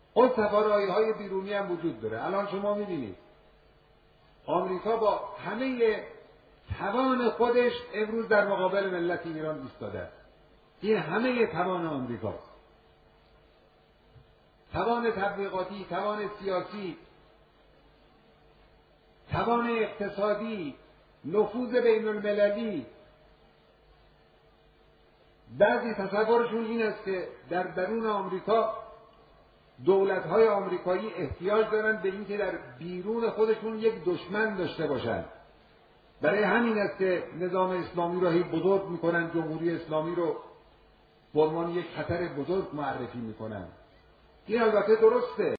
اون سفاره‌های بیرونی هم وجود داره. الان شما می‌بینید آمریکا با همه توان خودش امروز در مقابل ملت ایران ایستاده است. این همه توان آمریکاست. توان تبلیغاتی، توان سیاسی، توان اقتصادی، نفوذ بین المللی. بعضی تصورشون این است که در درون آمریکا دولت‌های آمریکایی احتیاج دارند به اینکه در بیرون خودشون یک دشمن داشته باشند. برای همین است که نظام اسلامی را هی بزرگ می‌کنند، جمهوری اسلامی رو به عنوان یک خطر بزرگ معرفی می‌کنند. این البته درسته.